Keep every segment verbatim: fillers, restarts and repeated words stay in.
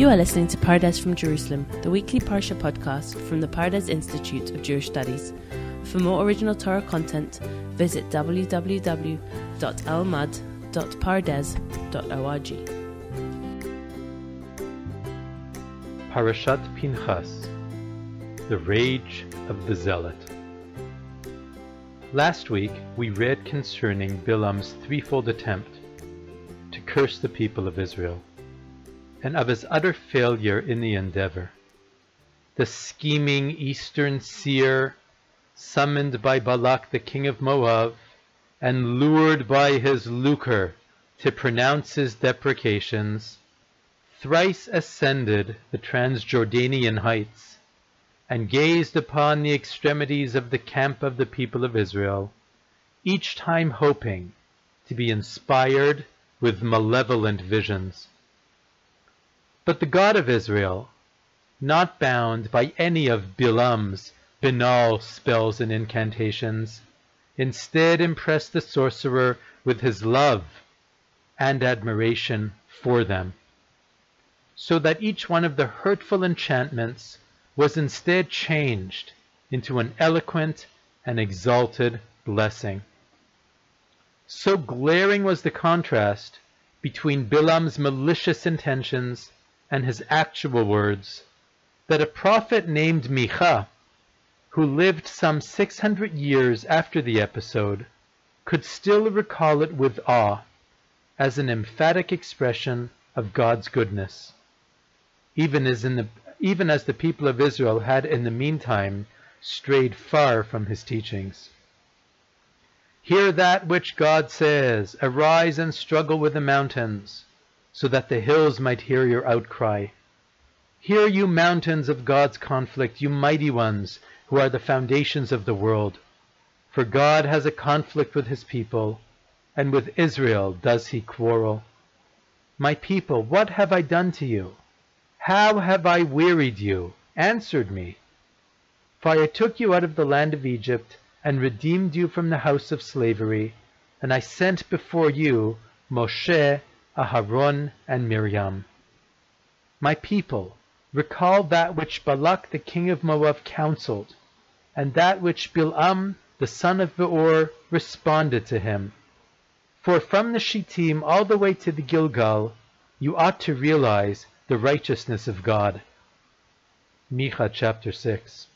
You are listening to Pardes from Jerusalem, the weekly Parsha podcast from the Pardes Institute of Jewish Studies. For more original Torah content, visit w w w dot elmad dot pardes dot org. Parashat Pinchas, the rage of the zealot. Last week we read concerning Bilam's threefold attempt to curse the people of Israel, and of his utter failure in the endeavor. The scheming eastern seer, summoned by Balak the king of Moab, and lured by his lucre to pronounce his deprecations, thrice ascended the Transjordanian heights, and gazed upon the extremities of the camp of the people of Israel, each time hoping to be inspired with malevolent visions. But the God of Israel, not bound by any of Bilam's banal spells and incantations, instead impressed the sorcerer with his love and admiration for them, so that each one of the hurtful enchantments was instead changed into an eloquent and exalted blessing. So glaring was the contrast between Bilam's malicious intentions and his actual words, that a prophet named Micha, who lived some six hundred years after the episode, could still recall it with awe as an emphatic expression of God's goodness, even as, in the, even as the people of Israel had in the meantime strayed far from his teachings. Hear that which God says, arise and struggle with the mountains, so that the hills might hear your outcry. Hear, you mountains of God's conflict, you mighty ones who are the foundations of the world. For God has a conflict with his people, and with Israel does he quarrel. My people, what have I done to you? How have I wearied you? Answered me. For I took you out of the land of Egypt, and redeemed you from the house of slavery, and I sent before you Moshe, Aharon, and Miriam. My people, recall that which Balak the king of Moab counseled, and that which Bilam the son of Beor responded to him. For from the Shittim all the way to the Gilgal, you ought to realize the righteousness of God. Micha chapter six.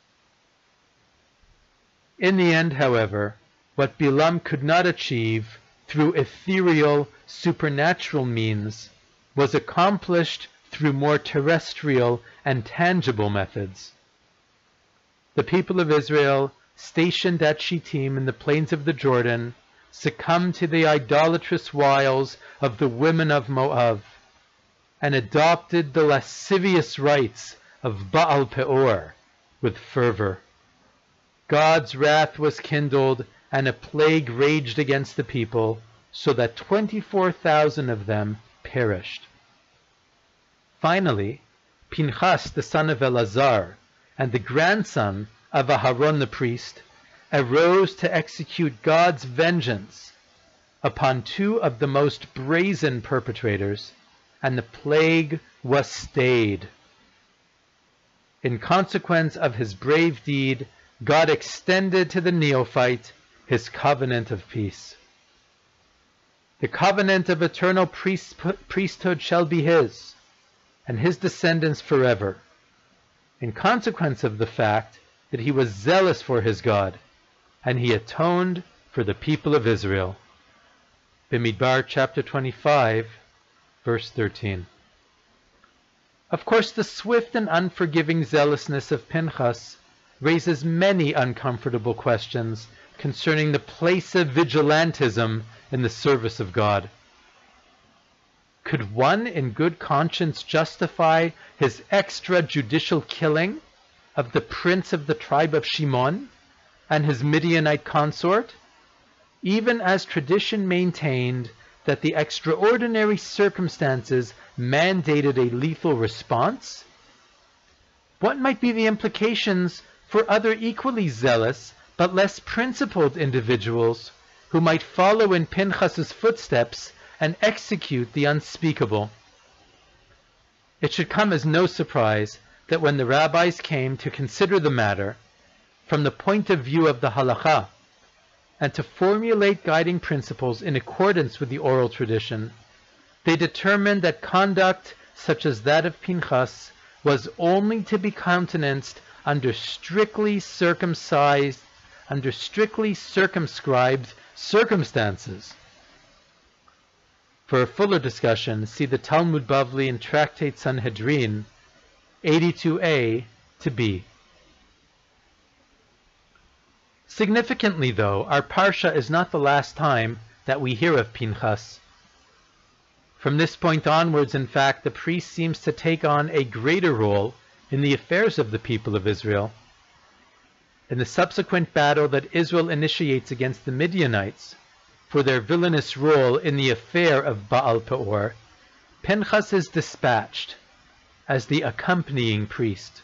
In the end, however, what Bilam could not achieve through ethereal, supernatural means was accomplished through more terrestrial and tangible methods. The people of Israel, stationed at Shittim in the plains of the Jordan, succumbed to the idolatrous wiles of the women of Moab, and adopted the lascivious rites of Baal Peor with fervor. God's wrath was kindled, and a plague raged against the people, so that twenty-four thousand of them perished. Finally, Pinchas the son of Eleazar, and the grandson of Aharon the priest, arose to execute God's vengeance upon two of the most brazen perpetrators, and the plague was stayed. In consequence of his brave deed, God extended to the neophyte his covenant of peace. The covenant of eternal priest, priesthood shall be his, and his descendants forever, in consequence of the fact that he was zealous for his God, and he atoned for the people of Israel. Bimidbar chapter twenty-five, verse thirteen. Of course, the swift and unforgiving zealousness of Pinchas raises many uncomfortable questions concerning the place of vigilantism in the service of God. Could one in good conscience justify his extrajudicial killing of the prince of the tribe of Shimon and his Midianite consort, even as tradition maintained that the extraordinary circumstances mandated a lethal response? What might be the implications for other equally zealous but less principled individuals who might follow in Pinchas's footsteps and execute the unspeakable? It should come as no surprise that when the rabbis came to consider the matter from the point of view of the halakha, and to formulate guiding principles in accordance with the oral tradition, they determined that conduct such as that of Pinchas was only to be countenanced under strictly circumcised, under strictly circumscribed circumstances. For a fuller discussion, see the Talmud Bavli in Tractate Sanhedrin, eighty-two a to b. Significantly, though, our Parsha is not the last time that we hear of Pinchas. From this point onwards, in fact, the priest seems to take on a greater role in the affairs of the people of Israel. In the subsequent battle that Israel initiates against the Midianites for their villainous role in the affair of Baal Peor, Pinchas is dispatched as the accompanying priest.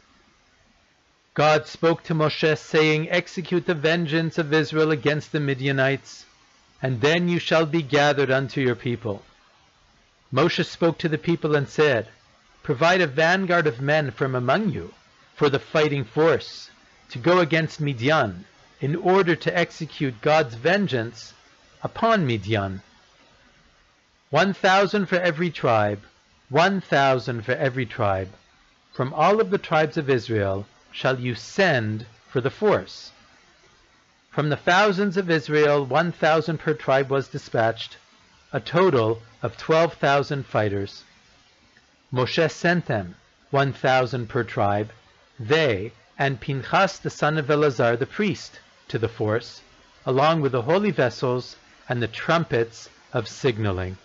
God spoke to Moshe, saying, "Execute the vengeance of Israel against the Midianites, and then you shall be gathered unto your people." Moshe spoke to the people and said, "Provide a vanguard of men from among you for the fighting force, to go against Midian, in order to execute God's vengeance upon Midian. One thousand for every tribe, one thousand for every tribe. From all of the tribes of Israel shall you send for the force." From the thousands of Israel, one thousand per tribe was dispatched, a total of twelve thousand fighters. Moshe sent them, one thousand per tribe, they and Pinchas the son of Eleazar the priest, to the force, along with the holy vessels and the trumpets of signaling.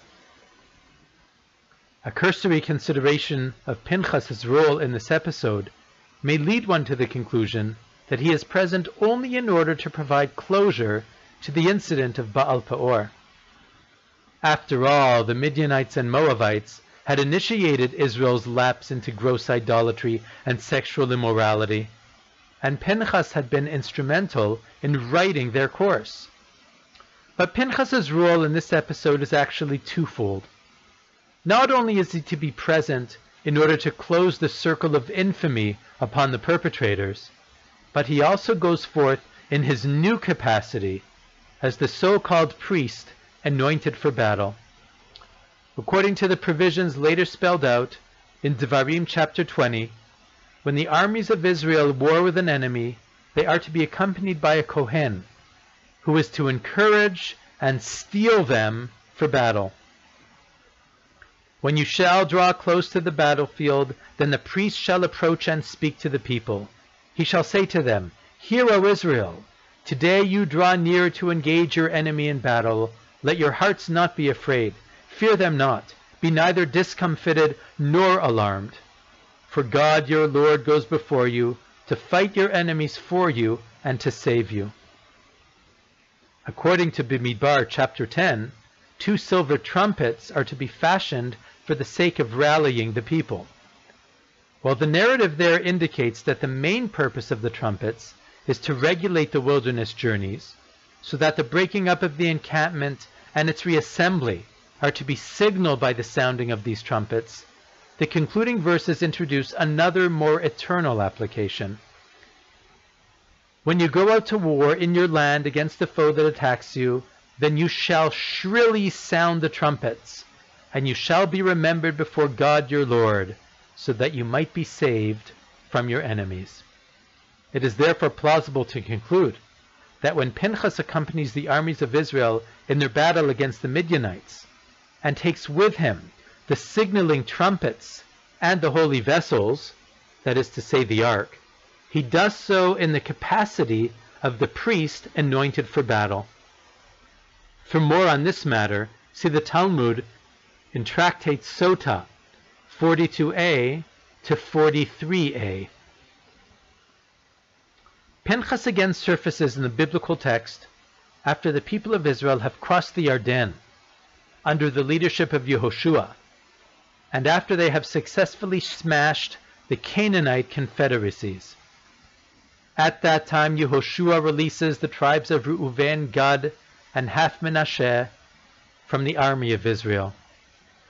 A cursory consideration of Pinchas' role in this episode may lead one to the conclusion that he is present only in order to provide closure to the incident of Baal Peor. After all, the Midianites and Moabites had initiated Israel's lapse into gross idolatry and sexual immorality, and Pinchas had been instrumental in righting their course. But Pinchas' role in this episode is actually twofold. Not only is he to be present in order to close the circle of infamy upon the perpetrators, but he also goes forth in his new capacity as the so-called priest anointed for battle. According to the provisions later spelled out in Devarim chapter twenty, when the armies of Israel war with an enemy, they are to be accompanied by a Kohen, who is to encourage and steel them for battle. When you shall draw close to the battlefield, then the priest shall approach and speak to the people. He shall say to them, "Hear, O Israel, today you draw near to engage your enemy in battle. Let your hearts not be afraid. Fear them not. Be neither discomfited nor alarmed. For God your Lord goes before you to fight your enemies for you and to save you." According to Bimidbar chapter ten, two silver trumpets are to be fashioned for the sake of rallying the people. While the narrative there indicates that the main purpose of the trumpets is to regulate the wilderness journeys, so that the breaking up of the encampment and its reassembly are to be signaled by the sounding of these trumpets, the concluding verses introduce another more eternal application. When you go out to war in your land against the foe that attacks you, then you shall shrilly sound the trumpets, and you shall be remembered before God your Lord, so that you might be saved from your enemies. It is therefore plausible to conclude that when Pinchas accompanies the armies of Israel in their battle against the Midianites, and takes with him the signaling trumpets and the holy vessels, that is to say the ark, he does so in the capacity of the priest anointed for battle. For more on this matter, see the Talmud in Tractate Sota, forty-two a to forty-three a. Pinchas again surfaces in the biblical text after the people of Israel have crossed the Yarden under the leadership of Yehoshua, and after they have successfully smashed the Canaanite confederacies. At that time, Yehoshua releases the tribes of Reuven, Gad, and half Menashe from the army of Israel.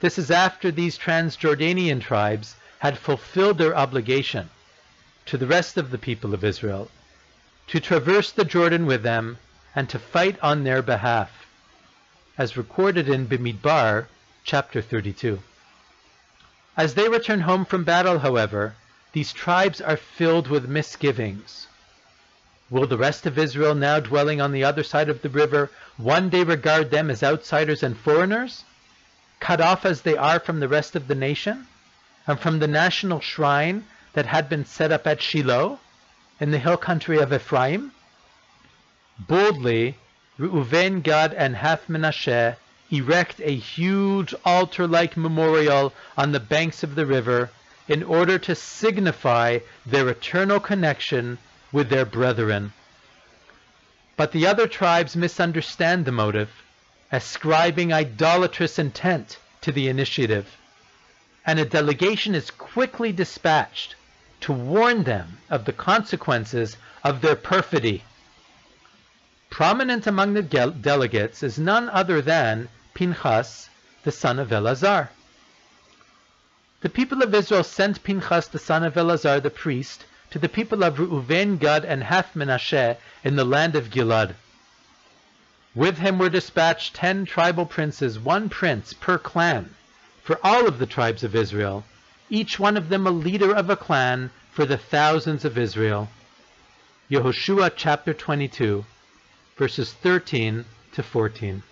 This is after these Transjordanian tribes had fulfilled their obligation to the rest of the people of Israel to traverse the Jordan with them and to fight on their behalf, as recorded in Bimidbar, chapter thirty-two. As they return home from battle, however, these tribes are filled with misgivings. Will the rest of Israel, now dwelling on the other side of the river, one day regard them as outsiders and foreigners, cut off as they are from the rest of the nation, and from the national shrine that had been set up at Shiloh, in the hill country of Ephraim? Boldly, Reuven, Gad, and half Menashe erect a huge altar-like memorial on the banks of the river in order to signify their eternal connection with their brethren. But the other tribes misunderstand the motive, ascribing idolatrous intent to the initiative, and a delegation is quickly dispatched to warn them of the consequences of their perfidy. Prominent among the delegates is none other than Pinchas, the son of Eleazar. The people of Israel sent Pinchas, the son of Eleazar, the priest, to the people of Reuven, Gad, and half Menashe in the land of Gilad. With him were dispatched ten tribal princes, one prince per clan, for all of the tribes of Israel, each one of them a leader of a clan for the thousands of Israel. Yehoshua chapter twenty-two, verses thirteen to fourteen.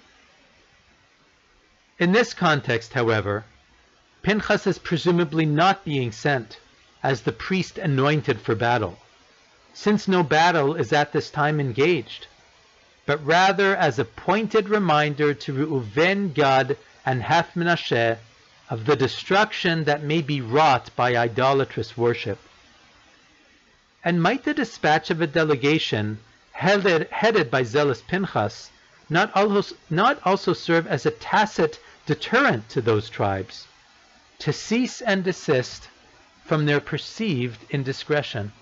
In this context, however, Pinchas is presumably not being sent as the priest anointed for battle, since no battle is at this time engaged, but rather as a pointed reminder to Reuven, Gad, and half Menashe of the destruction that may be wrought by idolatrous worship. And might the dispatch of a delegation headed, headed by zealous Pinchas not also, not also serve as a tacit deterrent to those tribes to cease and desist from their perceived indiscretion?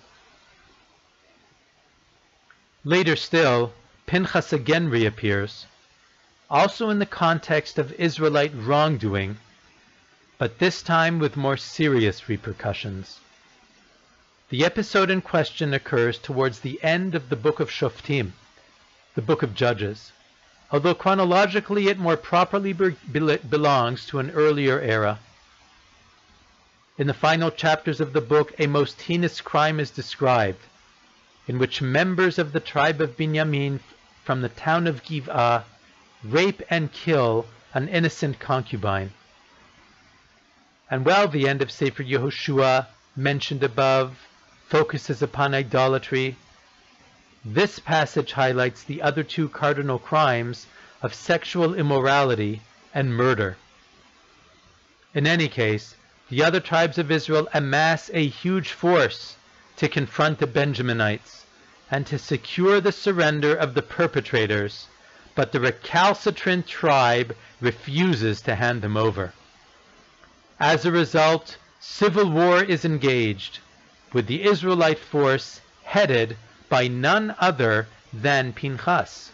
Later still, Pinchas again reappears, also in the context of Israelite wrongdoing, but this time with more serious repercussions. The episode in question occurs towards the end of the book of Shoftim, the book of Judges, although chronologically it more properly be- be- belongs to an earlier era. In the final chapters of the book, a most heinous crime is described, in which members of the tribe of Binyamin from the town of Giv'ah rape and kill an innocent concubine. And while the end of Sefer Yehoshua, mentioned above, focuses upon idolatry, this passage highlights the other two cardinal crimes of sexual immorality and murder. In any case, the other tribes of Israel amass a huge force to confront the Benjaminites and to secure the surrender of the perpetrators, but the recalcitrant tribe refuses to hand them over. As a result, civil war is engaged, with the Israelite force headed by none other than Pinchas.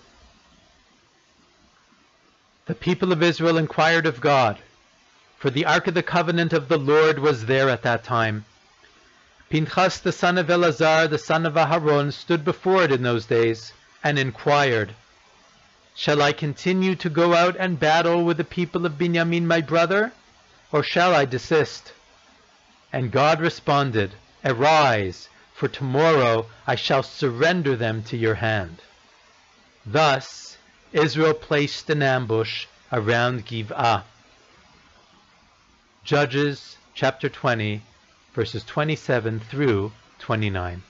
The people of Israel inquired of God, for the Ark of the Covenant of the Lord was there at that time. Pinchas, the son of Eleazar, the son of Aharon, stood before it in those days, and inquired, "Shall I continue to go out and battle with the people of Binyamin my brother, or shall I desist?" And God responded, "Arise, for tomorrow I shall surrender them to your hand." Thus Israel placed an ambush around Giv'ah. Judges chapter twenty, verses twenty-seven through twenty-nine.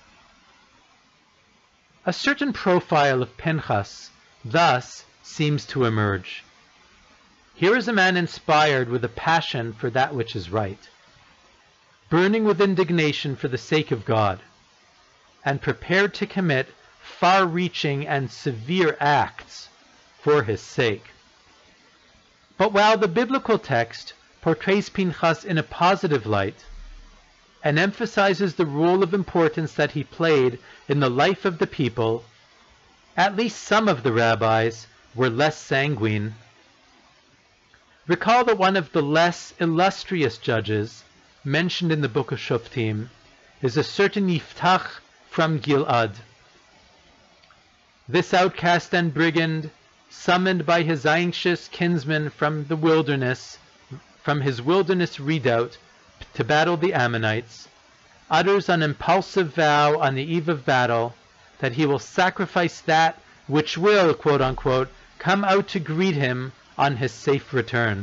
A certain profile of Pinchas thus seems to emerge. Here is a man inspired with a passion for that which is right, burning with indignation for the sake of God, and prepared to commit far-reaching and severe acts for his sake. But while the biblical text portrays Pinchas in a positive light and emphasizes the role of importance that he played in the life of the people, at least some of the rabbis were less sanguine. Recall that one of the less illustrious judges mentioned in the book of Shoftim is a certain Yiftach from Gilad. This outcast and brigand, summoned by his anxious kinsman from the wilderness, from his wilderness redoubt to battle the Ammonites, utters an impulsive vow on the eve of battle that he will sacrifice that which will, quote unquote, come out to greet him on his safe return.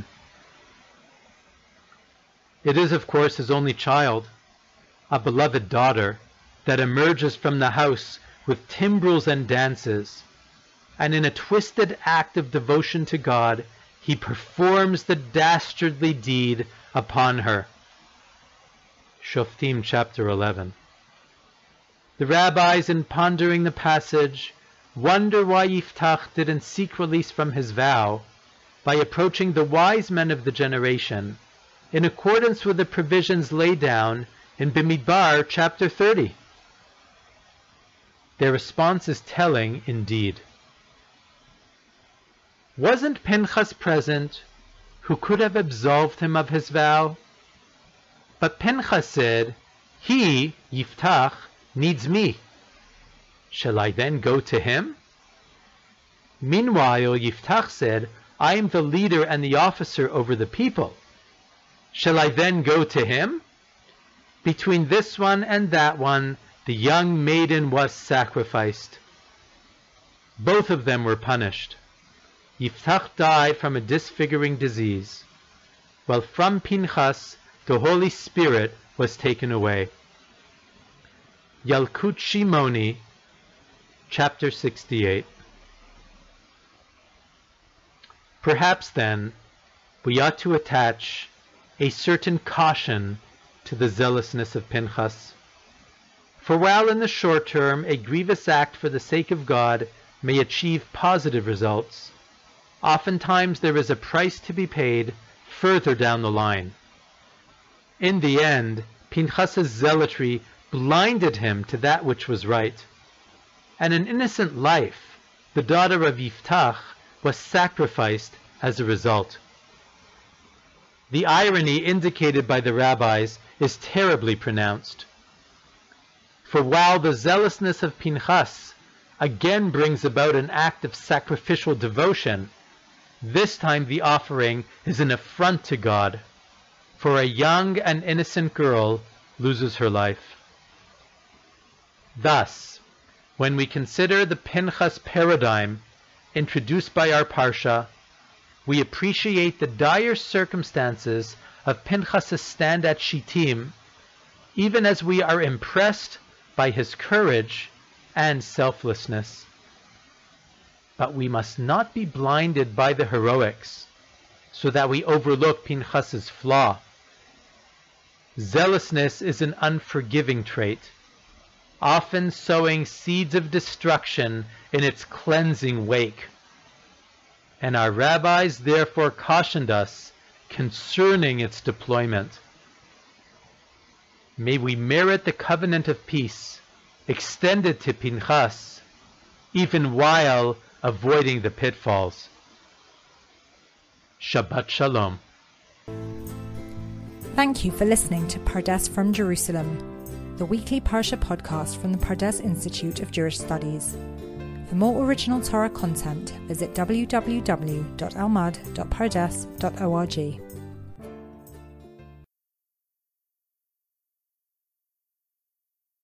It is, of course, his only child, a beloved daughter, that emerges from the house with timbrels and dances, and in a twisted act of devotion to God, he performs the dastardly deed upon her. Shoftim chapter eleven. The rabbis, in pondering the passage, wonder why Yiftach didn't seek release from his vow by approaching the wise men of the generation in accordance with the provisions laid down in Bimidbar chapter thirty. Their response is telling indeed. Wasn't Pinchas present, who could have absolved him of his vow? But Pinchas said, "He, Yiftach, needs me. Shall I then go to him?" Meanwhile, Yiftach said, "I am the leader and the officer over the people. Shall I then go to him?" Between this one and that one, the young maiden was sacrificed. Both of them were punished. Yiftach died from a disfiguring disease, while from Pinchas the Holy Spirit was taken away. Yalkut Shimoni, chapter sixty-eight. Perhaps then we ought to attach a certain caution to the zealousness of Pinchas. For while in the short term a grievous act for the sake of God may achieve positive results, oftentimes there is a price to be paid further down the line. In the end, Pinchas's zealotry blinded him to that which was right, and an innocent life, the daughter of Yiftach, was sacrificed as a result. The irony indicated by the rabbis is terribly pronounced. For while the zealousness of Pinchas again brings about an act of sacrificial devotion, this time the offering is an affront to God, for a young and innocent girl loses her life. Thus, when we consider the Pinchas paradigm introduced by our Parsha, we appreciate the dire circumstances of Pinchas' stand at Shittim, even as we are impressed by his courage and selflessness. But we must not be blinded by the heroics, so that we overlook Pinchas' flaw. Zealousness is an unforgiving trait, often sowing seeds of destruction in its cleansing wake. And our rabbis therefore cautioned us concerning its deployment. May we merit the covenant of peace extended to Pinchas, even while avoiding the pitfalls. Shabbat Shalom. Thank you for listening to Pardes from Jerusalem, the weekly Parsha podcast from the Pardes Institute of Jewish Studies. For more original Torah content, visit w w w dot elmad dot pardes dot org.